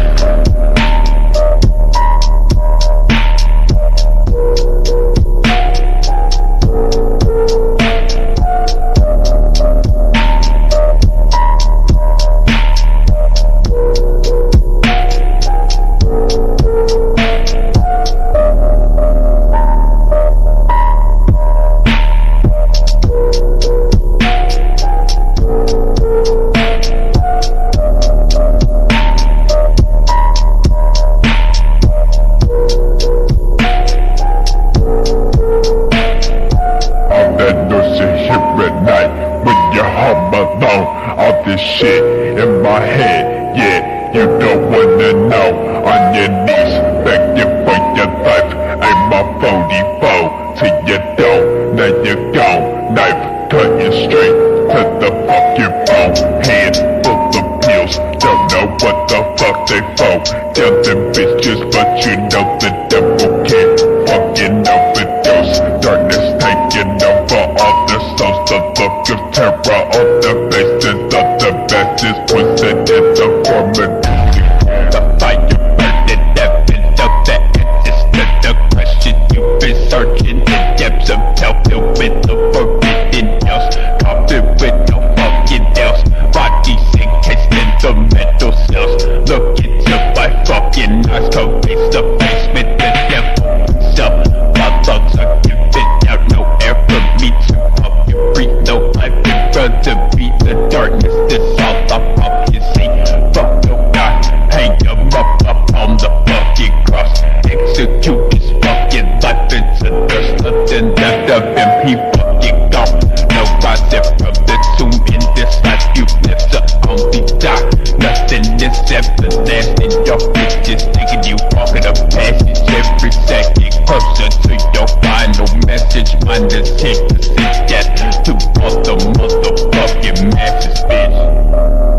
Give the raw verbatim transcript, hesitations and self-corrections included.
All this shit in my head, yeah, you don't wanna know. On your knees, begging for your life. Ain't my forty-four till you don't. Now you're gone, knife cutting straight to the fucking bone. Hand full of pills, don't know what the fuck they for. Tell them bitches, but you know the devil can't fucking overdose. Darkness taking over all the souls, the look of terror on the faces of the bastards, twisted in the form of music. The fire burning evidence of the answers to the question you've been searching. The depths of hell filled with the forbidden else, coffin with no fucking else. Bodies encased in the mental cells. Look into my fucking eyes, come face to face with the devil himself. My lungs are giving out no air for me to fucking breathe. No life in front of me, the darkness is all I fucking see. Fuck no God, hang him up up on the fucking cross. Execute his fucking life into thirst, nothing left of him, he fucking gone. No rising from the tomb in this life, you live to only die. Nothing is everlasting, your bitch is taking you walking a passage every second closer to your final message. Mine is take the death to all the motherfucking masses, bitch.